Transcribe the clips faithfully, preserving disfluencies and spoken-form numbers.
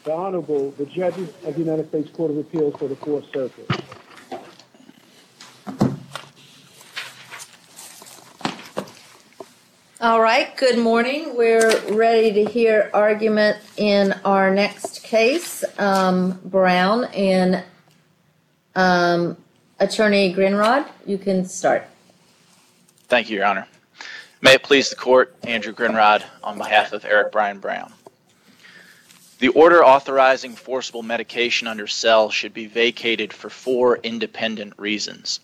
The Honorable, the judges of the United States Court of Appeals for the Fourth Circuit. All right, good morning. We're ready to hear argument in our next case. Um, Brown and um, Attorney Grindrod, you can start. Thank you, Your Honor. May it please the Court, Andrew Grindrod on behalf of Eric Brian Brown. The order authorizing forcible medication under C E L should be vacated for four independent reasons.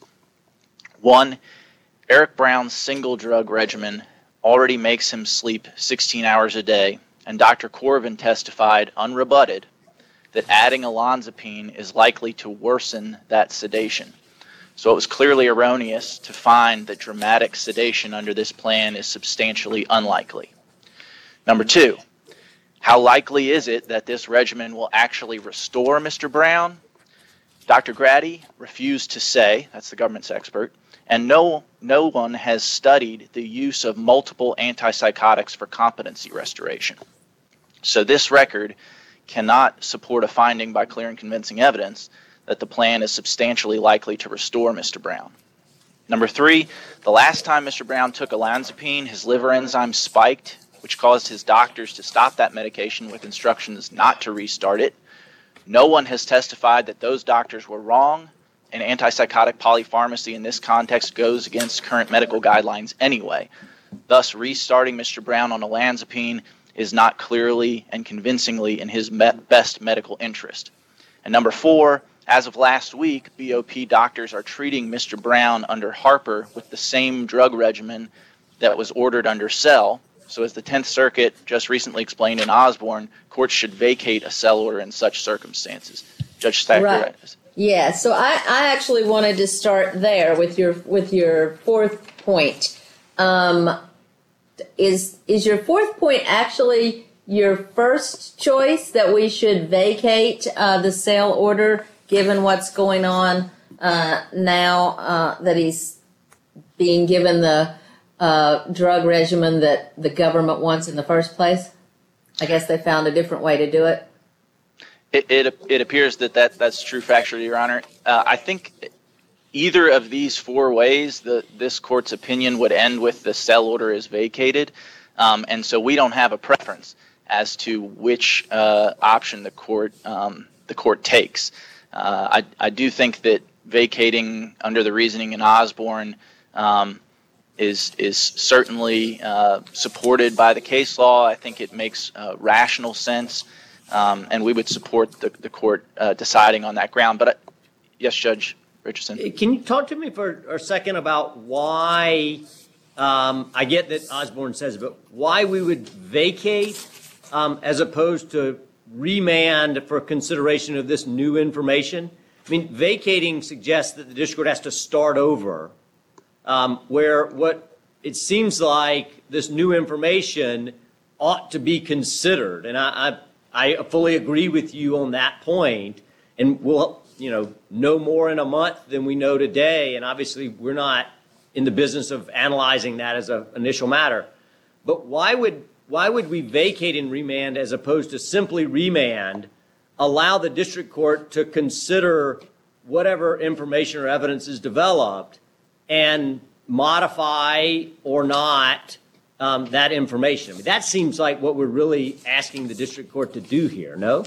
One, Eric Brown's single drug regimen already makes him sleep sixteen hours a day, and Doctor Corvin testified, unrebutted, that adding olanzapine is likely to worsen that sedation. So it was clearly erroneous to find that dramatic sedation under this plan is substantially unlikely. Number two, how likely is it that this regimen will actually restore Mister Brown? Doctor Grady refused to say, that's the government's expert, and no, no one has studied the use of multiple antipsychotics for competency restoration. So this record cannot support a finding by clear and convincing evidence that the plan is substantially likely to restore Mister Brown. Number three, the last time Mister Brown took olanzapine, his liver enzyme spiked, which caused his doctors to stop that medication with instructions not to restart it. No one has testified that those doctors were wrong, and antipsychotic polypharmacy in this context goes against current medical guidelines anyway. Thus, restarting Mister Brown on olanzapine is not clearly and convincingly in his me- best medical interest. And number four, as of last week, B O P doctors are treating Mister Brown under Harper with the same drug regimen that was ordered under C E L. So as the Tenth Circuit just recently explained in Osborne, courts should vacate a C E L order in such circumstances. Judge Stacker. Right. Yeah, so I, I actually wanted to start there with your with your fourth point. Um, is is your fourth point actually your first choice, that we should vacate uh, the sale order, given what's going on uh, now uh, that he's being given the uh, drug regimen that the government wants in the first place? I guess they found a different way to do it. It it, it appears that, that that's true factually, Your Honor. Uh, I think either of these four ways, the, this court's opinion would end with the sale order is vacated, um, and so we don't have a preference as to which uh, option the court um, the court takes. Uh, I I do think that vacating under the reasoning in Osborne um, is is certainly uh, supported by the case law. I think it makes uh, rational sense, um, and we would support the the court uh, deciding on that ground. But uh, yes, Judge Richardson. Can you talk to me for a second about why? Um, I get that Osborne says, but why we would vacate um, as opposed to remand for consideration of this new information? I mean, vacating suggests that the district court has to start over, um, where what it seems like this new information ought to be considered. And I, I, I fully agree with you on that point. And we'll, you know, know more in a month than we know today. And obviously, we're not in the business of analyzing that as an initial matter. But why would why would we vacate and remand as opposed to simply remand, allow the district court to consider whatever information or evidence is developed and modify or not um, that information? I mean, that seems like what we're really asking the district court to do here, no?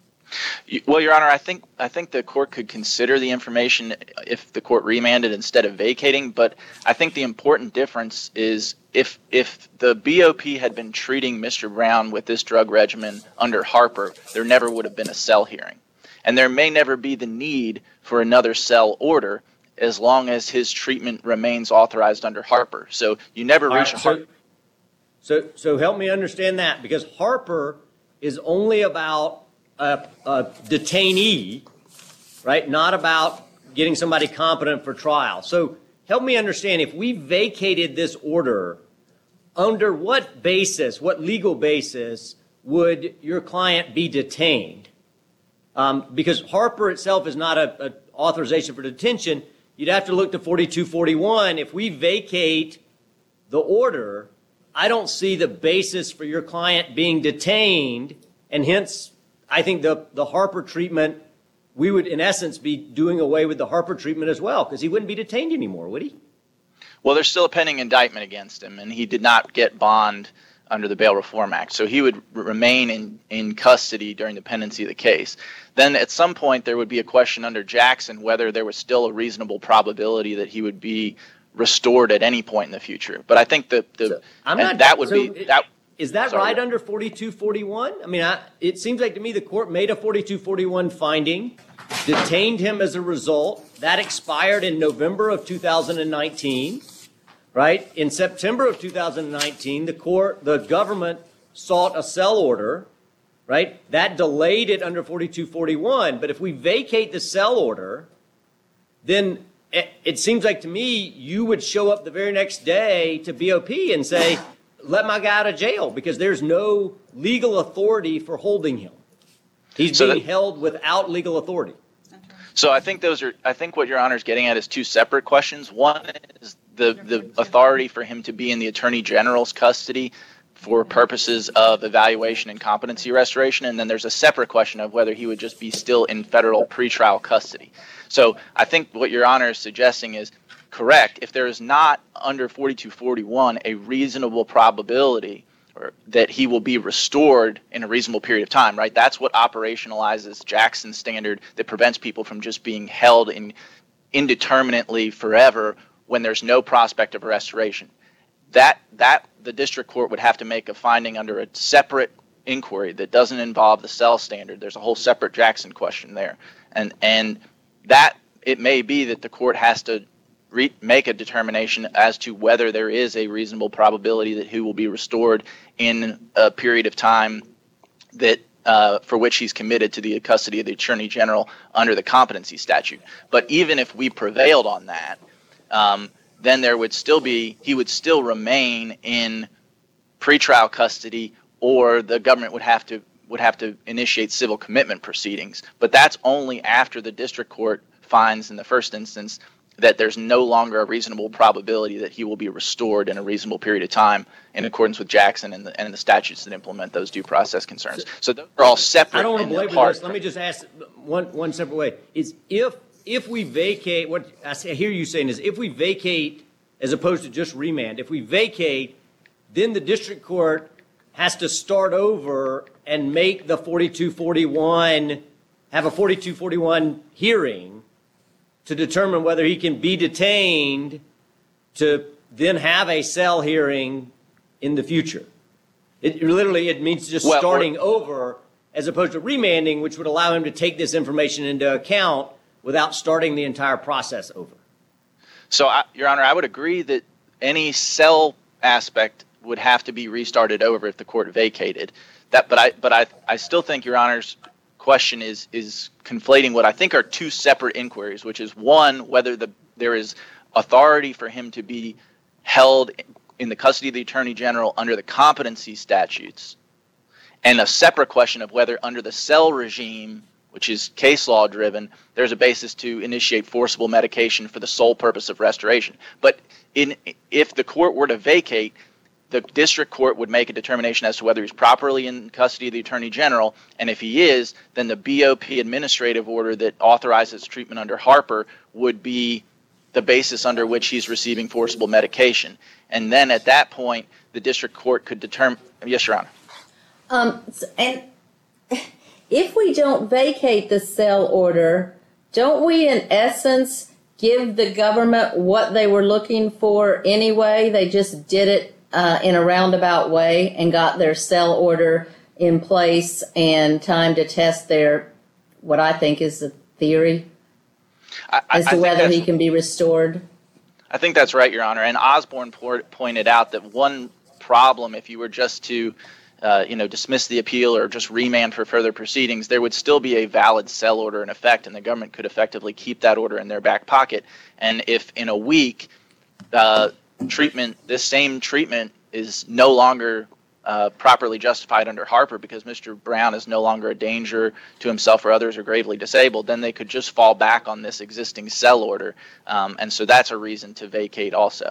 Well, Your Honor, I think I think the court could consider the information if the court remanded instead of vacating, but I think the important difference is if if the B O P had been treating Mister Brown with this drug regimen under Harper, there never would have been a C E L hearing. And there may never be the need for another C E L order as long as his treatment remains authorized under Harper. So you never reach right, a so, Harper. So, so help me understand that, because Harper is only about A, a detainee, right? Not about getting somebody competent for trial. So help me understand, if we vacated this order, under what basis, what legal basis would your client be detained? Um, because Harper itself is not an authorization for detention. You'd have to look to forty-two forty-one. If we vacate the order, I don't see the basis for your client being detained, and hence I think the, the Harper treatment, we would in essence be doing away with the Harper treatment as well, because he wouldn't be detained anymore, would he? Well, there's still a pending indictment against him, and he did not get bond under the Bail Reform Act. So he would r- remain in, in custody during the pendency of the case. Then at some point there would be a question under Jackson whether there was still a reasonable probability that he would be restored at any point in the future. But I think that the So, I'm and not- that would so be it- that. Is that Sorry. right under forty-two forty-one? I mean, I, it seems like to me the court made a forty-two forty-one finding, detained him as a result. That expired in November of two thousand nineteen, right? In September of two thousand nineteen, the court, the government sought a cell order, right? That delayed it under forty-two forty-one. But if we vacate the cell order, then it, it seems like to me you would show up the very next day to B O P and say, let my guy out of jail, because there's no legal authority for holding him. He's So being that- held without legal authority. So I think those are. I think what Your Honor is getting at is two separate questions. One is the the authority for him to be in the Attorney General's custody for purposes of evaluation and competency restoration, and then there's a separate question of whether he would just be still in federal pretrial custody. So I think what Your Honor is suggesting is correct. If there is not under forty-two forty-one a reasonable probability or that he will be restored in a reasonable period of time, right? That's what operationalizes Jackson's standard that prevents people from just being held in indeterminately forever when there's no prospect of restoration. That that the district court would have to make a finding under a separate inquiry that doesn't involve the cell standard. There's a whole separate Jackson question there. And and that it may be that the court has to Re- make a determination as to whether there is a reasonable probability that he will be restored in a period of time that uh, for which he's committed to the custody of the Attorney General under the competency statute. But even if we prevailed on that, um, then there would still be he would still remain in pretrial custody, or the government would have to would have to initiate civil commitment proceedings. But that's only after the district court finds in the first instance that there's no longer a reasonable probability that he will be restored in a reasonable period of time in accordance with Jackson and the, and the statutes that implement those due process concerns. So those are all separate. I don't want to and belabor apart. this. Let me just ask one one separate way. Is if if we vacate, what I hear you saying is if we vacate as opposed to just remand, if we vacate, then the district court has to start over and make the forty-two forty-one, have a forty-two forty-one hearing to determine whether he can be detained to then have a cell hearing in the future. It literally, it means just Well, starting over as opposed to remanding, which would allow him to take this information into account without starting the entire process over. So, I, Your Honor, I would agree that any cell aspect would have to be restarted over if the court vacated that. But I, but I, I still think Your Honor's question is is conflating what I think are two separate inquiries, which is one, whether the there is authority for him to be held in the custody of the Attorney General under the competency statutes, and a separate question of whether under the cell regime, which is case law driven, there's a basis to initiate forcible medication for the sole purpose of restoration. But in if the court were to vacate, the district court would make a determination as to whether he's properly in custody of the Attorney General, and if he is, then the B O P administrative order that authorizes treatment under Harper would be the basis under which he's receiving forcible medication. And then at that point, the district court could determine. Yes, Your Honor. Um, and if we don't vacate the cell order, don't we in essence give the government what they were looking for anyway? They just did it uh, in a roundabout way and got their cell order in place and time to test their, what I think is the theory, I, as I to think whether that's- he can be restored. I think that's right, Your Honor. And Osborne por- pointed out that one problem, if you were just to, uh, you know, dismiss the appeal or just remand for further proceedings, there would still be a valid cell order in effect, and the government could effectively keep that order in their back pocket. And if in a week, uh, treatment, this same treatment is no longer uh, properly justified under Harper because Mister Brown is no longer a danger to himself or others or gravely disabled, then they could just fall back on this existing cell order. Um, and so that's a reason to vacate also.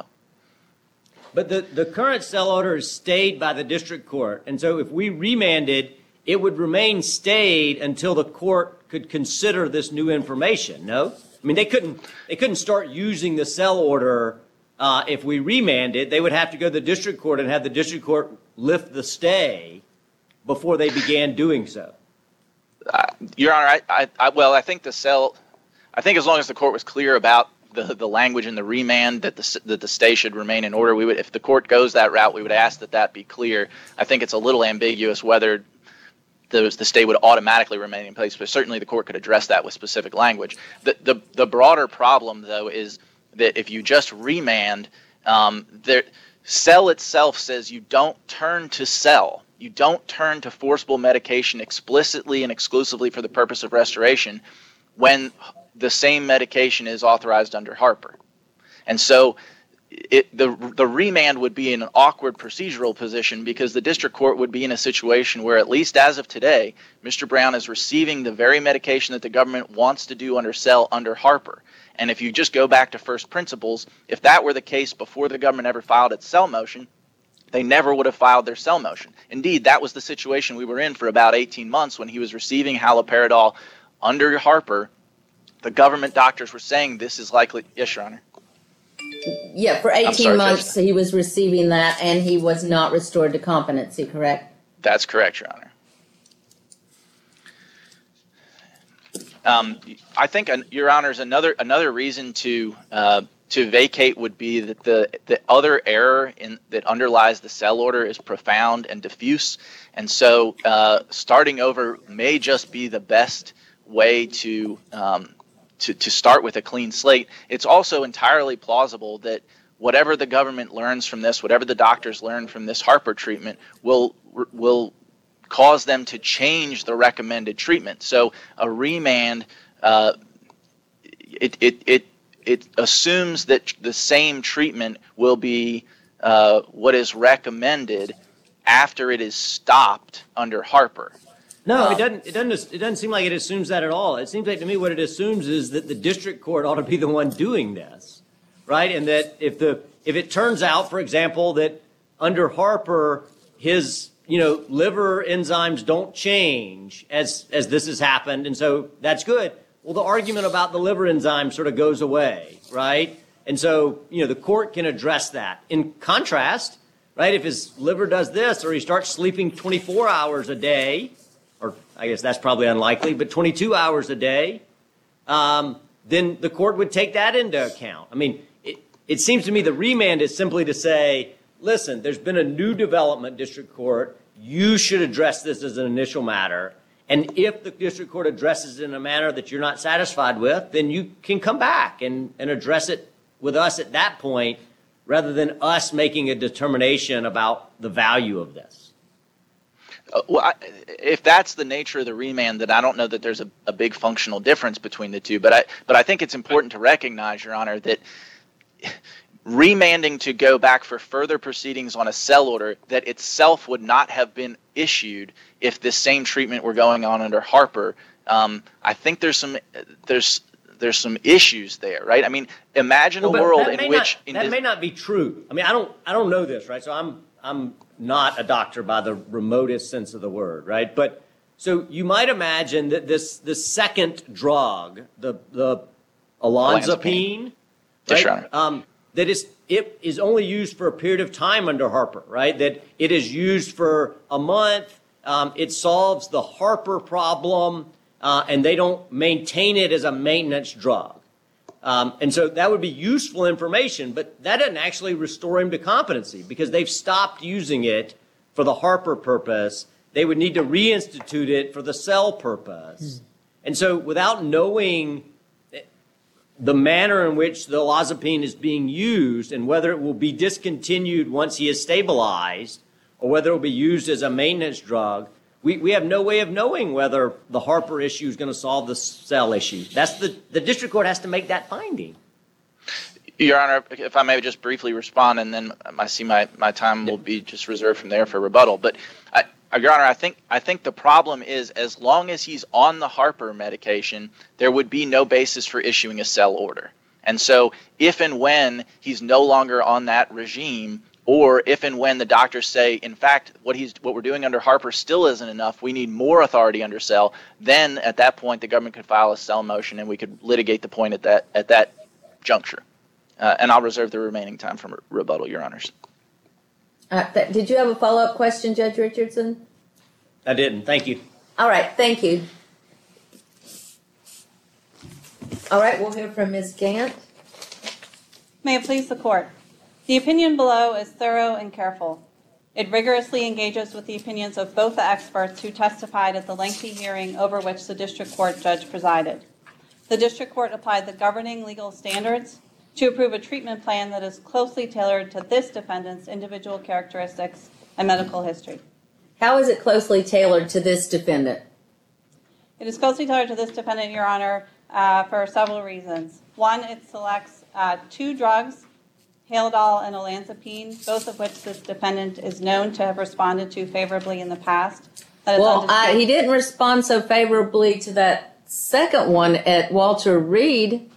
But the, the current cell order is stayed by the district court. And so if we remanded, it would remain stayed until the court could consider this new information. No, I mean they couldn't they couldn't start using the cell order uh, if we remanded. They would have to go to the district court and have the district court lift the stay before they began doing so. Uh, Your Honor, I, I, I, well, I think the cell, I think as long as the court was clear about the the language in the remand that the that the stay should remain in order, we would, if the court goes that route, we would ask that that be clear. I think it's a little ambiguous whether the the stay would automatically remain in place, but certainly the court could address that with specific language. The the, the broader problem, though, is that if you just remand, um, there, cell itself says you don't turn to cell. You don't turn to forcible medication explicitly and exclusively for the purpose of restoration when the same medication is authorized under Harper. And so it, the the remand would be in an awkward procedural position because the district court would be in a situation where, at least as of today, Mister Brown is receiving the very medication that the government wants to do under cell under Harper. And if you just go back to first principles, if that were the case before the government ever filed its cell motion, they never would have filed their cell motion. Indeed, that was the situation we were in for about eighteen months when he was receiving haloperidol under Harper. The government doctors were saying this is likely. Yes, Your Honor. Yeah, for eighteen sorry, months Judge. he was receiving that, and he was not restored to competency, correct? That's correct, Your Honor. Um, I think, uh, Your Honors, another another reason to uh, to vacate would be that the the other error in that underlies the cell order is profound and diffuse, and so uh, starting over may just be the best way to um, to to start with a clean slate. It's also entirely plausible that whatever the government learns from this, whatever the doctors learn from this Harper treatment, will will cause them to change the recommended treatment. So a remand, uh, it it it it assumes that the same treatment will be uh, what is recommended after it is stopped under Harper. No, Um, it doesn't. It doesn't. It doesn't seem like it assumes that at all. It seems like to me what it assumes is that the district court ought to be the one doing this, right? And that if the if it turns out, for example, that under Harper his you know liver enzymes don't change as as this has happened, and so that's good. Well, the argument about the liver enzyme sort of goes away, right? And so you know the court can address that. In contrast, right, if his liver does this or he starts sleeping twenty-four hours a day, or I guess that's probably unlikely, but twenty-two hours a day, um, then the court would take that into account. I mean, it, it seems to me the remand is simply to say, listen, there's been a new development, district court. You should address this as an initial matter. And if the district court addresses it in a manner that you're not satisfied with, then you can come back and, and address it with us at that point, rather than us making a determination about the value of this. Uh, well, I, if that's the nature of the remand, then I don't know that there's a, a big functional difference between the two. But I, but I think it's important to recognize, Your Honor, that remanding to go back for further proceedings on a cell order that itself would not have been issued if this same treatment were going on under Harper, um, I think there's some there's there's some issues there, right? I mean, imagine Well, a but world that in may which not, in that this, may not be true. I mean, I don't I don't know this, right? So I'm I'm not a doctor by the remotest sense of the word, right? But so you might imagine that this this second drug, the the olanzapine, Yes, right? Your Honor. Um, that is it is only used for a period of time under Harper, right? That it is used for a month. Um, it solves the Harper problem, uh, and they don't maintain it as a maintenance drug. Um, and so that would be useful information, but that doesn't actually restore him to competency because they've stopped using it for the Harper purpose. They would need to reinstitute it for the cell purpose. And so without knowing the manner in which the olanzapine is being used and whether it will be discontinued once he is stabilized or whether it will be used as a maintenance drug, we, we have no way of knowing whether the Harper issue is going to solve the cell issue. That's the, the district court has to make that finding. Your Honor, if I may just briefly respond, and then I see my, my time will be just reserved from there for rebuttal. But, I, Your Honor, I think I think the problem is as long as he's on the Harper medication, there would be no basis for issuing a cell order. And so if and when he's no longer on that regime, Or if and when the doctors say, in fact, what he's what we're doing under Harper still isn't enough, we need more authority under Sell, then at that point the government could file a Sell motion and we could litigate the point at that at that juncture. Uh, and I'll reserve the remaining time for rebuttal, Your Honors. Uh, th- did you have a follow-up question, Judge Richardson? I didn't. Thank you. All right, thank you. All right, we'll hear from Miz Gant. May it please the Court. The opinion below is thorough and careful. It rigorously engages with the opinions of both the experts who testified at the lengthy hearing over which the district court judge presided. The district court applied the governing legal standards to approve a treatment plan that is closely tailored to this defendant's individual characteristics and medical history. How is it closely tailored to this defendant? It is closely tailored to this defendant, Your Honor, uh, for several reasons. One, it selects uh, two drugs, Haldol and olanzapine, both of which this defendant is known to have responded to favorably in the past. That is Well, I, undisputed. he didn't respond so favorably to that second one at Walter Reed.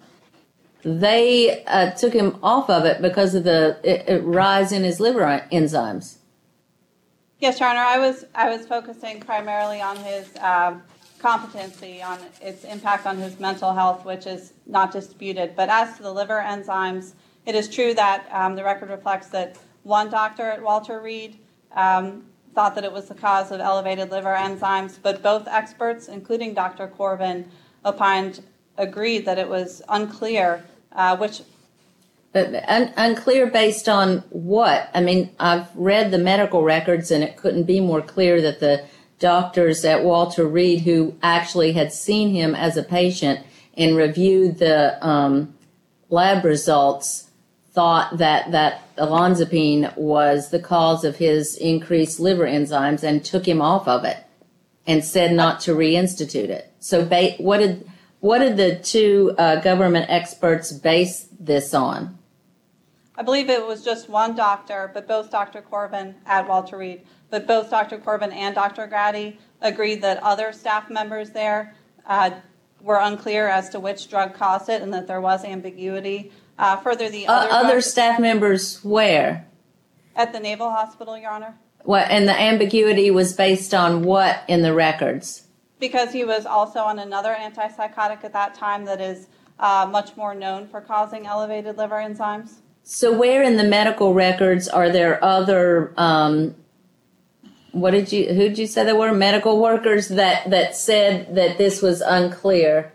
They uh, took him off of it because of the it, it rise in his liver enzymes. Yes, Your Honor, I was I was focusing primarily on his um, competency, on its impact on his mental health, which is not disputed. But as to the liver enzymes, it is true that um, the record reflects that one doctor at Walter Reed um, thought that it was the cause of elevated liver enzymes, but both experts, including Doctor Corbin, opined agreed that it was unclear uh, which. But un- unclear based on what? I mean, I've read the medical records, and it couldn't be more clear that the doctors at Walter Reed, who actually had seen him as a patient and reviewed the um, lab results, thought that that olanzapine was the cause of his increased liver enzymes and took him off of it and said not to reinstitute it. So ba- what did what did the two uh, government experts base this on? I believe it was just one doctor, but both Doctor Corbin at Walter Reed, but both Doctor Corbin and Doctor Grady agreed that other staff members there uh, were unclear as to which drug caused it and that there was ambiguity. Uh, further, the Uh, other, other drugs- staff members where? at the Naval Hospital, Your Honor, What, and the ambiguity was based on what in the records? because he was also on another antipsychotic at that time that is uh, much more known for causing elevated liver enzymes. So where in the medical records are there other, um, what did you, who did you say there were? Medical workers that, that said that this was unclear?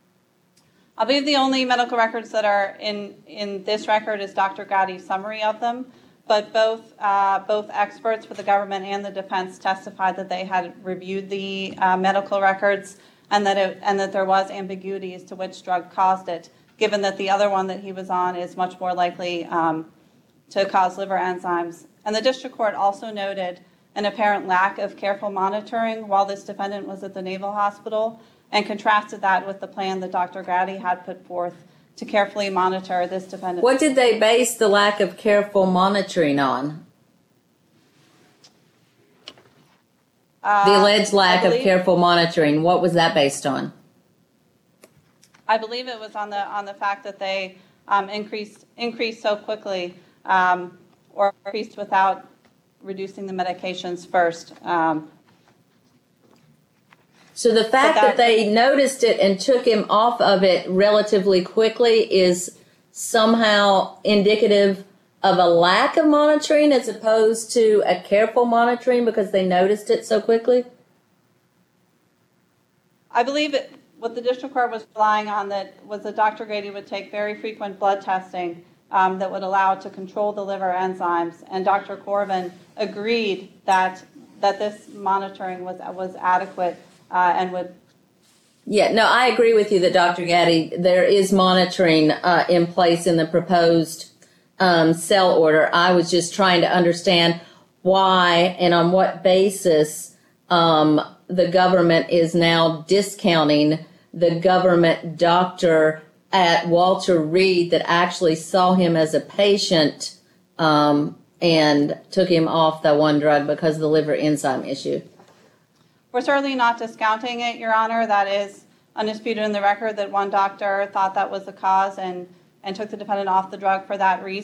I believe the only medical records that are in, in this record is Doctor Gowdy's summary of them, but both uh, both experts for the government and the defense testified that they had reviewed the uh, medical records and that it, and that there was ambiguity as to which drug caused it, given that the other one that he was on is much more likely um, to cause liver enzymes. And the district court also noted an apparent lack of careful monitoring while this defendant was at the Naval Hospital, and contrasted that with the plan that Doctor Grady had put forth to carefully monitor this defendant. What did they base the lack of careful monitoring on? Uh, The alleged lack I of believe- careful monitoring, what was that based on? I believe it was on the on the fact that they um, increased increased so quickly, um, or increased without reducing the medications first. Um, So the fact that that- they noticed it and took him off of it relatively quickly is somehow indicative of a lack of monitoring as opposed to a careful monitoring because they noticed it so quickly? I believe it, what the district court was relying on that was that Doctor Grady would take very frequent blood testing um, that would allow it to control the liver enzymes, and Doctor Corbin agreed that that this monitoring was was adequate. Uh, and would Yeah, no, I agree with you that Doctor Gaddy, there is monitoring uh, in place in the proposed um, cell order. I was just trying to understand why and on what basis um, the government is now discounting the government doctor at Walter Reed that actually saw him as a patient um, and took him off the one drug because of the liver enzyme issue. We're certainly not discounting it, Your Honor. That is undisputed in the record that one doctor thought that was the cause and, and took the defendant off the drug for that reason.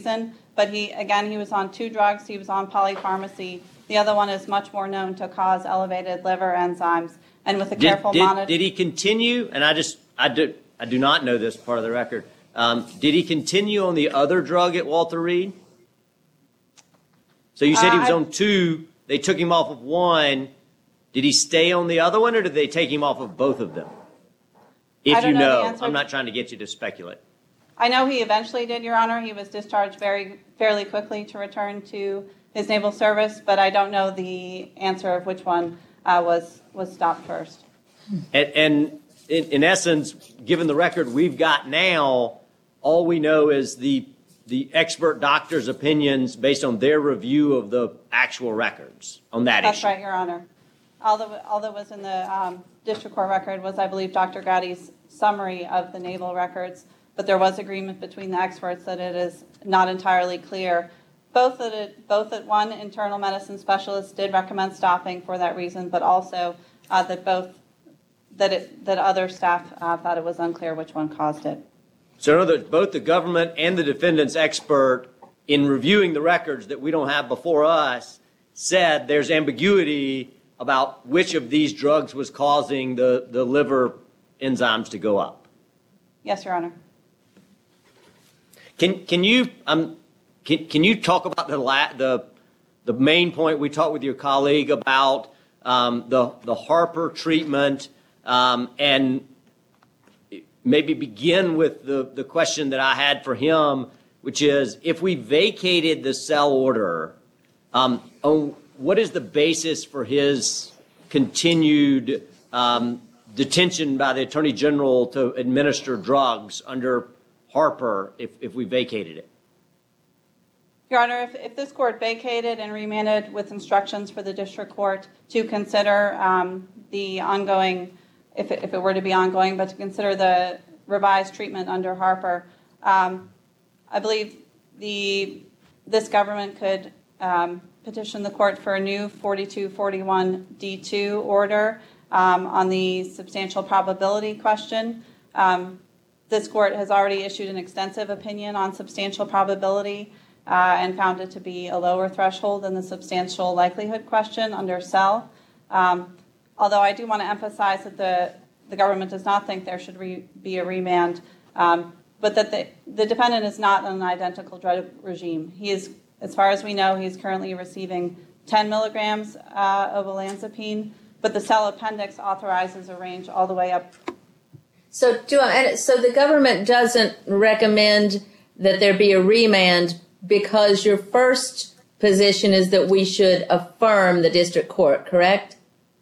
But he, again, he was on two drugs. He was on polypharmacy. The other one is much more known to cause elevated liver enzymes. And with a Did, careful did, monitor, did he continue? And I just, I do, I do not know this part of the record. Um, did he continue on the other drug at Walter Reed? So you said he was Uh, I- on two. They took him off of one. Did he stay on the other one, or did they take him off of both of them? If I don't you know the know, answer. I'm not trying to get you to speculate. I know he eventually did, Your Honor. He was discharged very fairly quickly to return to his naval service, but I don't know the answer of which one uh, was was stopped first. And, and in, in essence, given the record we've got now, all we know is the the expert doctor's opinions based on their review of the actual records on that That's issue. right, Your Honor. All that, all that was in the um, district court record was, I believe, Doctor Gotti's summary of the naval records, but there was agreement between the experts that it is not entirely clear. Both that it, both that one internal medicine specialist did recommend stopping for that reason, but also uh, that both that it that other staff uh, thought it was unclear which one caused it. So in other words, both the government and the defendant's expert, in reviewing the records that we don't have before us, said there's ambiguity about which of these drugs was causing the, the liver enzymes to go up. Yes, Your Honor. Can can you um can can you talk about the la- the the main point we talked with your colleague about um, the the Harper treatment um, and maybe begin with the the question that I had for him, which is if we vacated the cell order, um, on what is the basis for his continued um, detention by the Attorney General to administer drugs under Harper if, if we vacated it? Your Honor, if, if this court vacated and remanded with instructions for the district court to consider um, the ongoing, if it, if it were to be ongoing, but to consider the revised treatment under Harper, um, I believe the this government could um, petition the court for a new forty-two forty-one D two order um, on the substantial probability question. Um, this court has already issued an extensive opinion on substantial probability uh, and found it to be a lower threshold than the substantial likelihood question under C E L. Um, although I do want to emphasize that the, the government does not think there should re, be a remand, um, but that the, the defendant is not on an identical drug regime. He is, as far as we know, he is currently receiving ten milligrams uh, of olanzapine, but the C E L appendix authorizes a range all the way up. So, do I, so the government doesn't recommend that there be a remand because your first position is that we should affirm the district court, correct?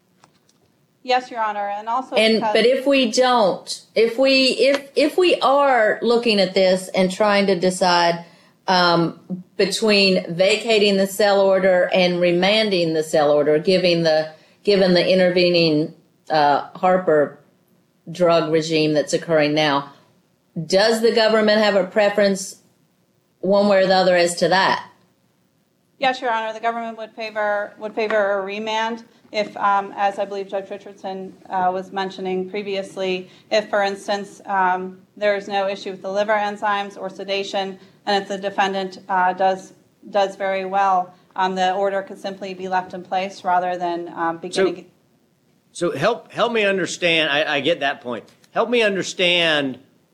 Yes, Your Honor, and also And because, but if we don't, if we if if we are looking at this and trying to decide um, between vacating the cell order and remanding the cell order, giving the given the intervening uh, Harper drug regime that's occurring now, does the government have a preference one way or the other as to that? yes, Your Honor, the government would favor would favor a remand if, um, as I believe Judge Richardson uh, was mentioning previously, if, for instance, um, there is no issue with the liver enzymes or sedation, and if the defendant uh, does does very well, um, the order could simply be left in place rather than um, beginning. So, so help help me understand. I, I get that point. Help me understand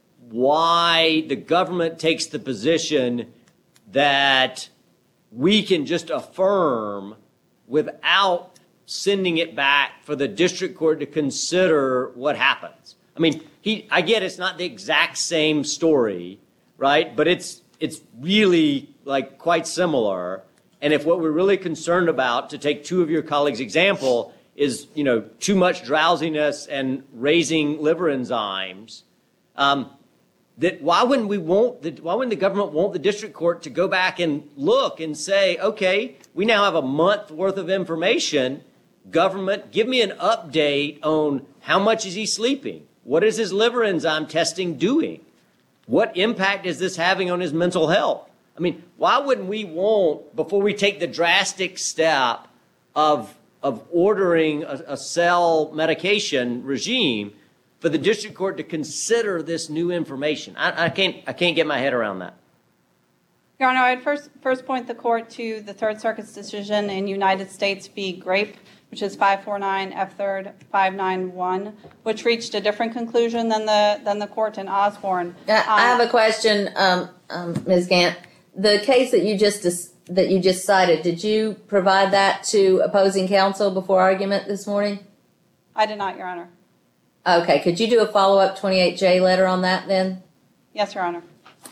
why the government takes the position that we can just affirm without sending it back for the district court to consider what happens. I mean, he, I get it's not the exact same story, right? But it's it's really like quite similar. And if what we're really concerned about, to take two of your colleagues' example, is, you know, too much drowsiness and raising liver enzymes, um, that why wouldn't we want the, why wouldn't the government want the district court to go back and look and say, okay, we now have a month worth of information. Government, give me an update on how much is he sleeping? What is his liver enzyme testing doing? What impact is this having on his mental health? I mean, why wouldn't we want, before we take the drastic step of of ordering a, a cell medication regime, for the district court to consider this new information? I, I can't I can't get my head around that. Your Honor, I'd first first point the court to the Third Circuit's decision in United States v. Grape, which is five forty-nine F third five ninety-one, which reached a different conclusion than the than the court in Osborne. I, I have a question, um, um, Miz Gant. The case that you just dis- that you just cited, did you provide that to opposing counsel before argument this morning? I did not, Your Honor. Okay, could you do a follow-up twenty-eight J letter on that then? Yes, Your Honor.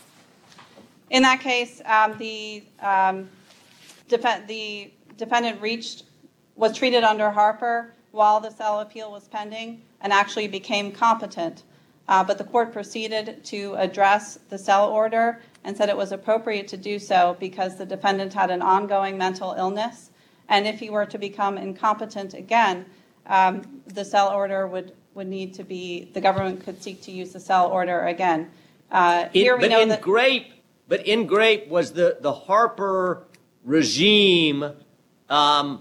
In that case, um, the um, def- the defendant reached was treated under Harper while the cell appeal was pending and actually became competent. Uh, but the court proceeded to address the cell order and said it was appropriate to do so because the defendant had an ongoing mental illness. And if he were to become incompetent again, um, the cell order would, would need to be, the government could seek to use the cell order again. Uh, In, here we but know in that, Grape, but in Grape was the, the Harper regime um,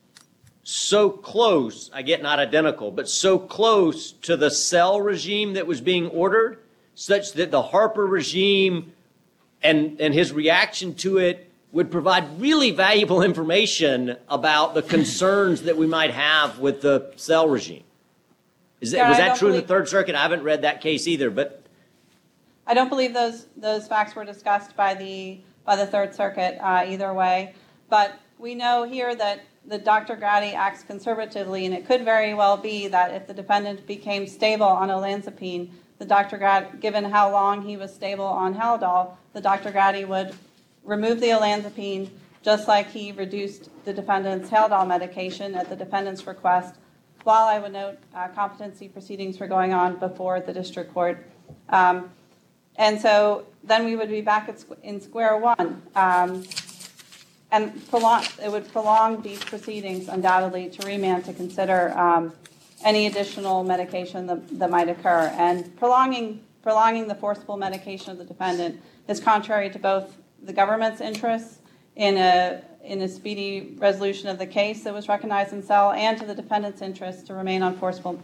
so close, I get not identical, but so close to the cell regime that was being ordered, such that the Harper regime and, and his reaction to it would provide really valuable information about the concerns that we might have with the cell regime. Is that, Yeah, was I that don't true in the believe- Third Circuit? I haven't read that case either, but I don't believe those those facts were discussed by the by the Third Circuit uh, either way. But we know here that the Doctor Grady acts conservatively, and it could very well be that if the defendant became stable on olanzapine, the Doctor Grady, given how long he was stable on Haldol, the Doctor Grady would remove the olanzapine just like he reduced the defendant's Haldol medication at the defendant's request. While I would note uh, competency proceedings were going on before the district court. Um, And so then we would be back at, in square one. Um, and prolong, it would prolong these proceedings undoubtedly to remand to consider um, any additional medication that, that might occur. And prolonging, prolonging the forcible medication of the defendant is contrary to both the government's interests in a, in a speedy resolution of the case that was recognized in cell and to the defendant's interest to remain on forcible.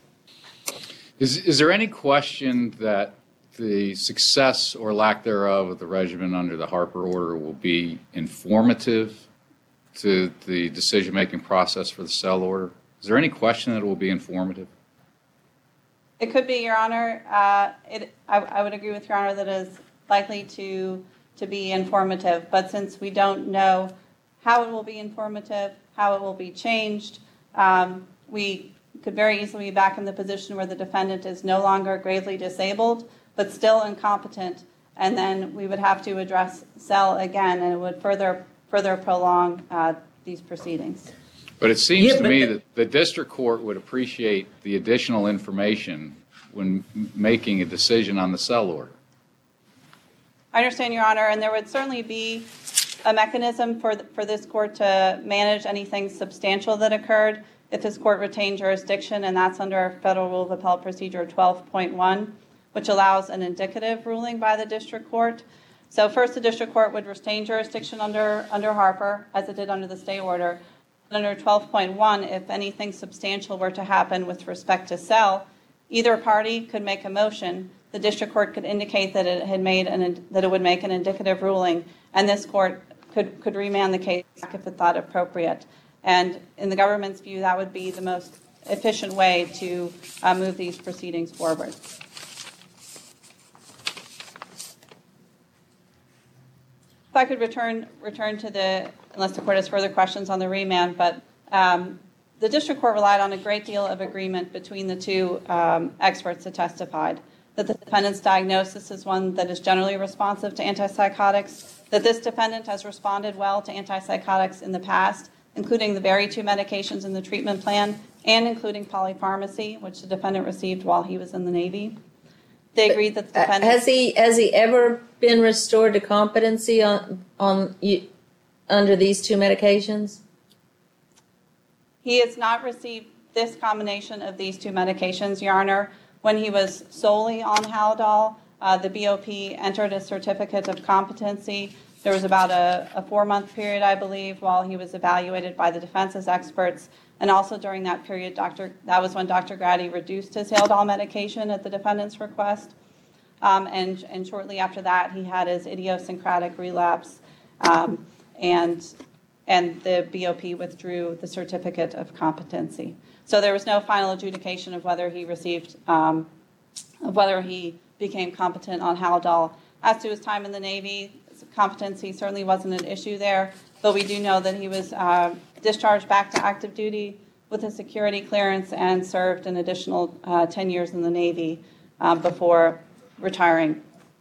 Is, is there any question that the success or lack thereof of the regimen under the Harper order will be informative to the decision-making process for the cell order? Is there any question that it will be informative? It could be, Your Honor. Uh, it, I, I would agree with Your Honor that it is likely to to be informative, but since we don't know how it will be informative, how it will be changed, um, we could very easily be back in the position where the defendant is no longer gravely disabled, but still incompetent, and then we would have to address cell again, and it would further further prolong uh, these proceedings. But it seems Yeah, to but me the- that the district court would appreciate the additional information when m- making a decision on the cell order. I understand, Your Honor, and there would certainly be a mechanism for th- for this court to manage anything substantial that occurred if this court retained jurisdiction, and that's under Federal Rule of Appellate Procedure twelve point one, which allows an indicative ruling by the district court. So first, the district court would retain jurisdiction under under Harper, as it did under the stay order. Under twelve point one, if anything substantial were to happen with respect to cell, either party could make a motion. The district court could indicate that it had made an that it would make an indicative ruling, and this court could could remand the case if it thought appropriate. And in the government's view, that would be the most efficient way to uh, move these proceedings forward. If I could return return to the, unless the court has further questions on the remand, but um, the district court relied on a great deal of agreement between the two um, experts that testified that the defendant's diagnosis is one that is generally responsive to antipsychotics, that this defendant has responded well to antipsychotics in the past, including the very two medications in the treatment plan, and including polypharmacy, which the defendant received while he was in the Navy. They agreed that the defendant... Has he has he ever been restored to competency on on you, under these two medications? He has not received this combination of these two medications, Your Honor. When he was solely on Haldol, uh, the B O P entered a certificate of competency. There was about a, a four-month period, I believe, while he was evaluated by the defense's experts. And also during that period, Doctor that was when Doctor Grady reduced his Haldol medication at the defendant's request. Um, and, and shortly after that, he had his idiosyncratic relapse, um, and, and the B O P withdrew the certificate of competency. So there was no final adjudication of whether he received, um, of whether he became competent on Haldol. As to his time in the Navy, competency certainly wasn't an issue there, but we do know that he was uh, discharged back to active duty with a security clearance and served an additional uh, ten years in the Navy uh, before retiring.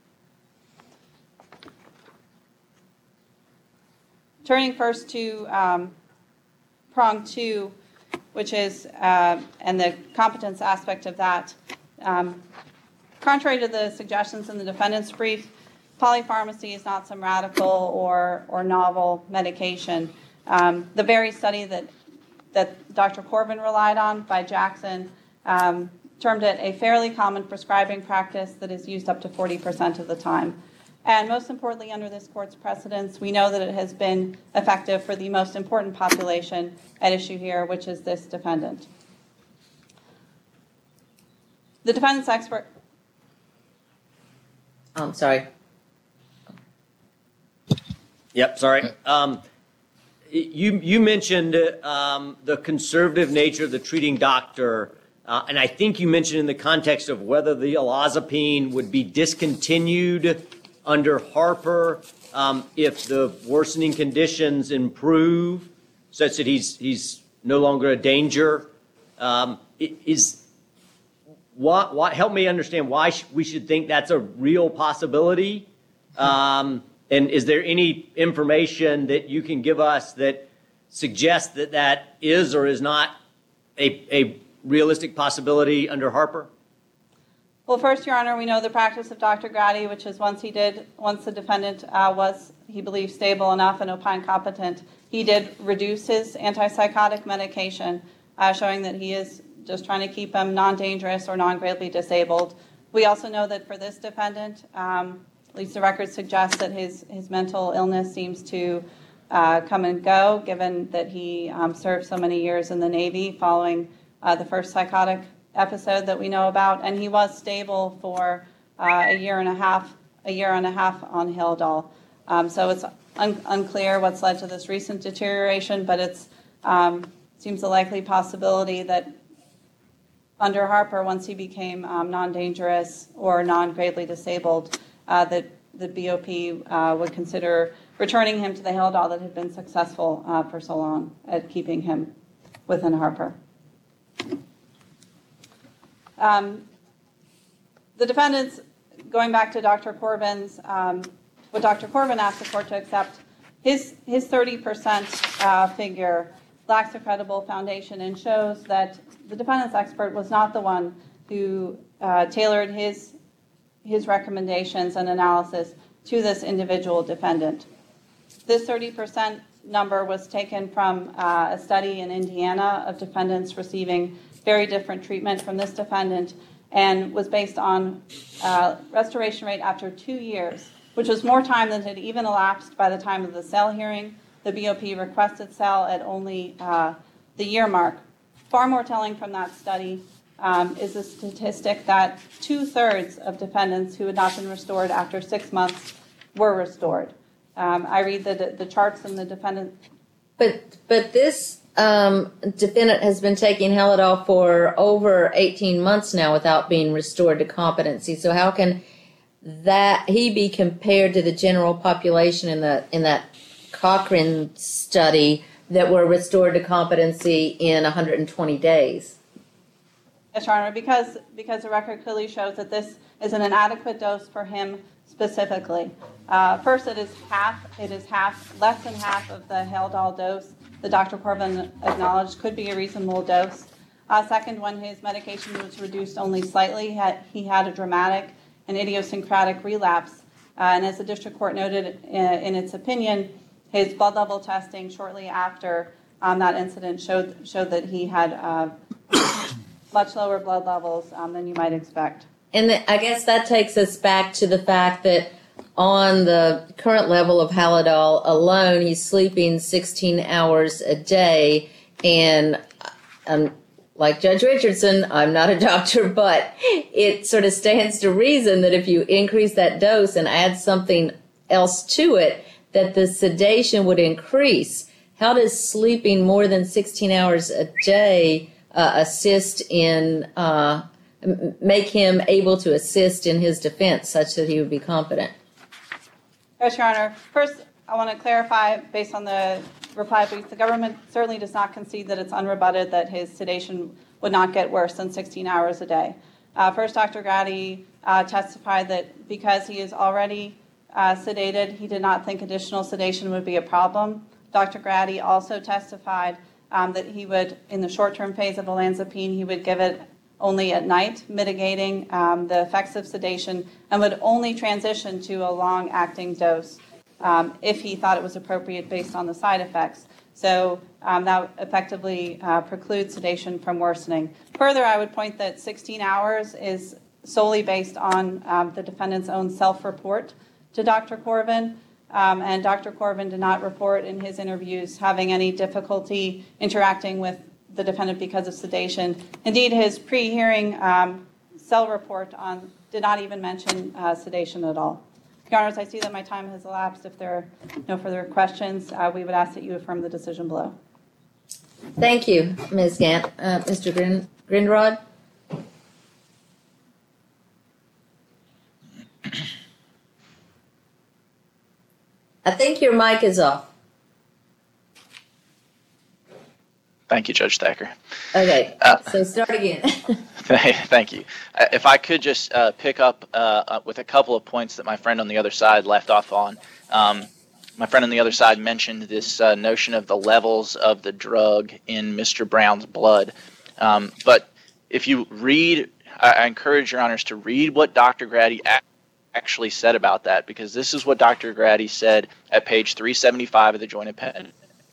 Turning first to um, prong two, which is, uh, and the competence aspect of that. Um, contrary to the suggestions in the defendant's brief, polypharmacy is not some radical or, or novel medication. Um, the very study that, that Doctor Corbin relied on by Jackson um, termed it a fairly common prescribing practice that is used up to forty percent of the time. And most importantly, under this court's precedents, we know that it has been effective for the most important population at issue here, which is this defendant. The defendant's expert... I'm sorry. Yep, sorry. Um, you, you mentioned um, the conservative nature of the treating doctor, uh, and I think you mentioned in the context of whether the olanzapine would be discontinued under Harper um, if the worsening conditions improve such that he's, he's no longer a danger. Um, is what, what, help me understand why sh- we should think that's a real possibility. Um, and is there any information that you can give us that suggests that that is or is not a, a realistic possibility under Harper? Well, first, Your Honor, we know the practice of Doctor Grady, which is once he did, once the defendant uh, was, he believed, stable enough and opine competent, he did reduce his antipsychotic medication, uh, showing that he is just trying to keep him non-dangerous or non-gravely disabled. We also know that for this defendant, um, at least the record suggests that his, his mental illness seems to uh, come and go, given that he um, served so many years in the Navy following uh, the first psychotic episode that we know about, and he was stable for uh, a year and a half, a year and a half on Haldol. Um, so it's un- unclear what's led to this recent deterioration, but it's um, seems a likely possibility that under Harper, once he became um, non-dangerous or non-gravely disabled, uh, that the B O P uh, would consider returning him to the Haldol that had been successful uh, for so long at keeping him within Harper. Um, the defendants, going back to Doctor Corbin's, um, what Doctor Corbin asked the court to accept, his his thirty percent uh, figure lacks a credible foundation and shows that the defendant's expert was not the one who uh, tailored his his recommendations and analysis to this individual defendant. This thirty percent number was taken from uh, a study in Indiana of defendants receiving very different treatment from this defendant, and was based on uh, restoration rate after two years, which was more time than had even elapsed by the time of the cell hearing. The B O P requested cell at only uh, the year mark. Far more telling from that study um, is the statistic that two-thirds of defendants who had not been restored after six months were restored. Um, I read the, the charts in the defendant. But but this um, defendant has been taking Haldol for over eighteen months now without being restored to competency. So how can that he be compared to the general population in the in that Cochrane study that were restored to competency in one hundred twenty days? Yes, Your Honor, because because the record clearly shows that this is an inadequate dose for him specifically. Uh, first, it is half. It is half, less than half of the Haldol dose that Doctor Corbin acknowledged could be a reasonable dose. Uh, second, when his medication was reduced only slightly, he had, he had a dramatic and idiosyncratic relapse. Uh, and as the district court noted in, in its opinion, his blood level testing shortly after um, that incident showed showed that he had uh, much lower blood levels um, than you might expect. And the, I guess that takes us back to the fact that on the current level of Haldol alone, he's sleeping sixteen hours a day, and um, like Judge Richardson, I'm not a doctor, but it sort of stands to reason that if you increase that dose and add something else to it, that the sedation would increase. How does sleeping more than sixteen hours a day uh, assist in, uh, make him able to assist in his defense such that he would be competent? Yes, Your Honor. First, I want to clarify, based on the reply brief, the government certainly does not concede that it's unrebutted that his sedation would not get worse than sixteen hours a day. Uh, first, Doctor Grady uh, testified that because he is already uh, sedated, he did not think additional sedation would be a problem. Doctor Grady also testified um, that he would, in the short-term phase of olanzapine, he would give it only at night, mitigating um, the effects of sedation, and would only transition to a long-acting dose um, if he thought it was appropriate based on the side effects. So um, that effectively uh, precludes sedation from worsening. Further, I would point that sixteen hours is solely based on um, the defendant's own self-report to Doctor Corvin, um, and Doctor Corvin did not report in his interviews having any difficulty interacting with the defendant because of sedation. Indeed, his pre-hearing um, cell report on did not even mention uh, sedation at all. Your Honors, I see that my time has elapsed. If there are no further questions, uh, we would ask that you affirm the decision below. Thank you, Miz Gant. Uh, Mister Grin- Grindrod? I think your mic is off. Thank you, Judge Thacker. Okay, Uh, so start again. Thank you. Uh, If I could just uh, pick up uh, with a couple of points that my friend on the other side left off on. Um, my friend on the other side mentioned this uh, notion of the levels of the drug in Mister Brown's blood. Um, but if you read, I, I encourage your honors to read what Doctor Grady a- actually said about that, because this is what Doctor Grady said at page three seventy-five of the Joint Appendix.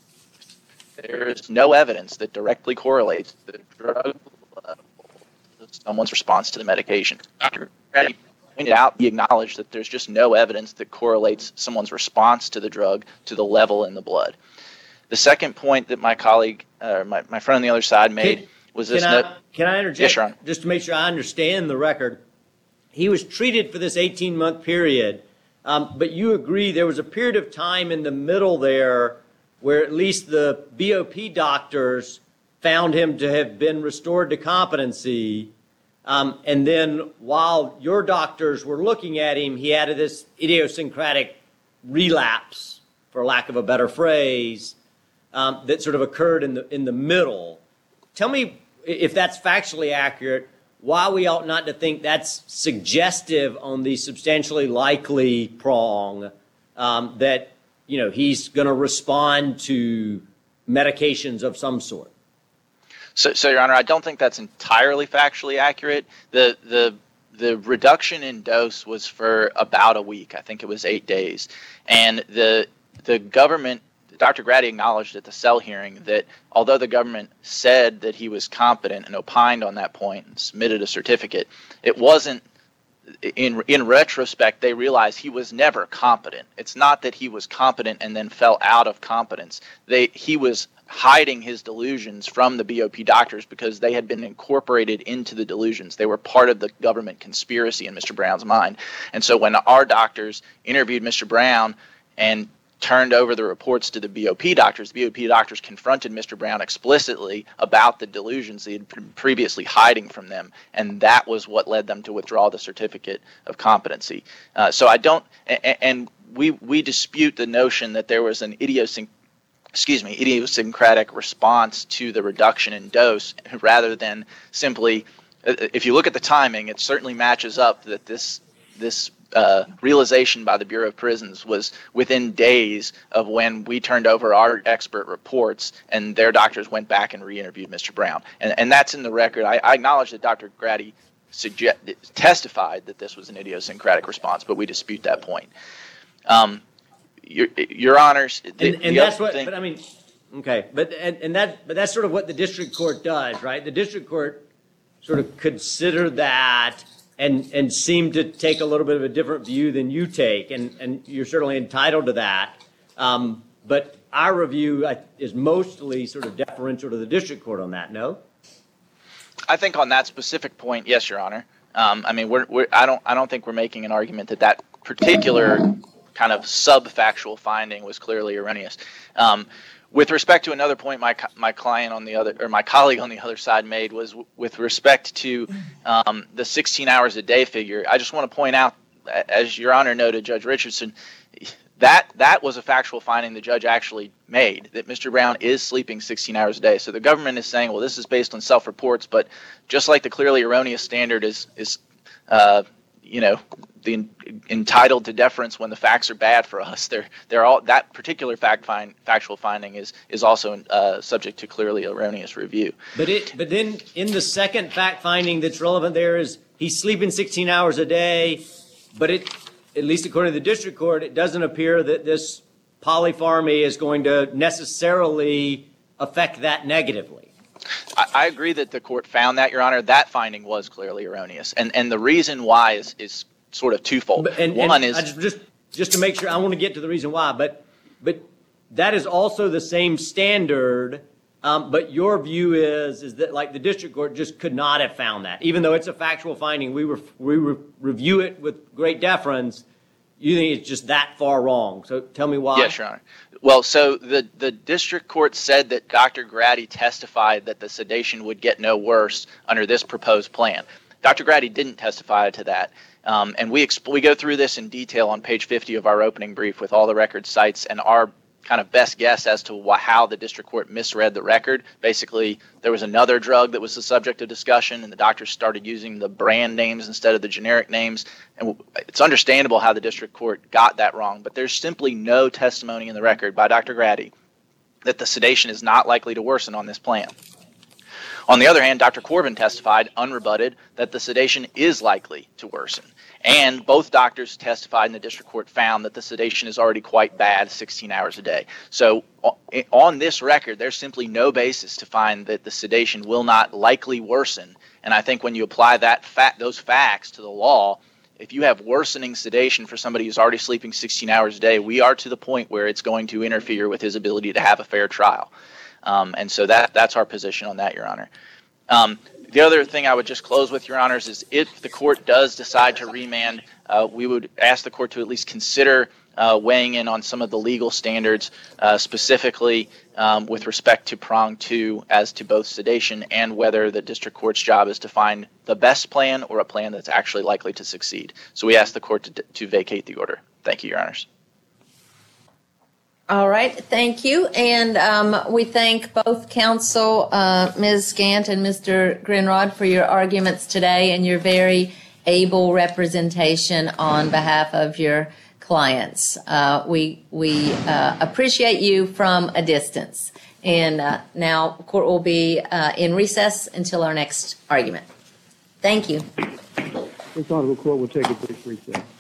There is no evidence that directly correlates the drug level to someone's response to the medication. Doctor Grady pointed out, he acknowledged that there's just no evidence that correlates someone's response to the drug to the level in the blood. The second point that my colleague, uh, my, my friend on the other side made Can- was this. Can I, note. can I interject? Yes, Your Honor. Just to make sure I understand the record. He was treated for this eighteen-month period, um, but you agree there was a period of time in the middle there where at least the B O P doctors found him to have been restored to competency. Um, and then while your doctors were looking at him, he had this idiosyncratic relapse, for lack of a better phrase, um, that sort of occurred in the in the middle. Tell me if that's factually accurate, why we ought not to think that's suggestive on the substantially likely prong um, that you know, he's going to respond to medications of some sort. So, so, Your Honor, I don't think that's entirely factually accurate. The the the reduction in dose was for about a week. I think it was eight days, and the the government, Doctor Grady acknowledged at the cell hearing that although the government said that he was competent and opined on that point and submitted a certificate, it wasn't. In in retrospect, they realized he was never competent. It's not that he was competent and then fell out of competence. They he was hiding his delusions from the B O P doctors because they had been incorporated into the delusions. They were part of the government conspiracy in Mister Brown's mind. And so when our doctors interviewed Mister Brown and turned over the reports to the B O P doctors, the B O P doctors confronted Mister Brown explicitly about the delusions they had been previously hiding from them, and that was what led them to withdraw the certificate of competency. Uh, so I don't, and, and we we dispute the notion that there was an idiosync, excuse me, idiosyncratic response to the reduction in dose, rather than simply, if you look at the timing, it certainly matches up that this this. Uh, realization by the Bureau of Prisons was within days of when we turned over our expert reports and their doctors went back and re-interviewed Mister Brown. And, and that's in the record. I, I acknowledge that Doctor Grady suggest, testified that this was an idiosyncratic response, but we dispute that point. Um, your, your Honors, the, and, and the that's other what, thing, but I mean, okay, but and, and that, but that's sort of what the district court does, right? The district court sort of consider that and and seem to take a little bit of a different view than you take, and, and you're certainly entitled to that. Um, but our review is mostly sort of deferential to the district court on that, no? I think on that specific point, yes, Your Honor. Um, I mean, we're, we're I don't I don't think we're making an argument that that particular kind of sub-factual finding was clearly erroneous. Um, with respect to another point, my my client on the other or my colleague on the other side made was w- with respect to um, the sixteen hours a day figure. I just want to point out, as Your Honor noted, Judge Richardson, that that was a factual finding the judge actually made, that Mister Brown is sleeping sixteen hours a day. So the government is saying, well, this is based on self-reports, but just like the clearly erroneous standard is is uh, you know the entitled to deference when the facts are bad for us, they're they're all that particular fact find factual finding is is also uh, subject to clearly erroneous review. But it but then in the second fact finding that's relevant there is he's sleeping sixteen hours a day, but it, at least according to the district court, it doesn't appear that this polypharmacy is going to necessarily affect that negatively. I, I agree that the court found that, Your Honor. That finding was clearly erroneous, and and the reason why is is sort of twofold. But, and, One and is I just, just just to make sure, I want to get to the reason why, but but that is also the same standard. Um, but your view is is that like the district court just could not have found that, even though it's a factual finding. We re- we re- review it with great deference. You think it's just that far wrong. So tell me why. Yes, Your Honor. Well, so the, the district court said that Doctor Grady testified that the sedation would get no worse under this proposed plan. Doctor Grady didn't testify to that. Um, and we exp- we go through this in detail on page fifty of our opening brief with all the record sites and our kind of best guess as to wh- how the district court misread the record. Basically, there was another drug that was the subject of discussion, and the doctors started using the brand names instead of the generic names. And w- it's understandable how the district court got that wrong, but there's simply no testimony in the record by Doctor Grady that the sedation is not likely to worsen on this plan. On the other hand, Doctor Corbin testified, unrebutted, that the sedation is likely to worsen. And both doctors testified and the district court found that the sedation is already quite bad, sixteen hours a day. So on this record, there's simply no basis to find that the sedation will not likely worsen. And I think when you apply that fact, those facts to the law, if you have worsening sedation for somebody who's already sleeping sixteen hours a day, we are to the point where it's going to interfere with his ability to have a fair trial. Um, and so that that's our position on that, Your Honor. Um, the other thing I would just close with, Your Honors, is if the court does decide to remand, uh, we would ask the court to at least consider uh, weighing in on some of the legal standards, uh, specifically um, with respect to prong two as to both sedation and whether the district court's job is to find the best plan or a plan that's actually likely to succeed. So we ask the court to, to vacate the order. Thank you, Your Honors. All right, thank you. And um, we thank both counsel, uh, Miz Gant and Mister Grindrod, for your arguments today and your very able representation on behalf of your clients. Uh, we we uh, appreciate you from a distance. And uh, now court will be uh, in recess until our next argument. Thank you. This honorable court will take a brief recess.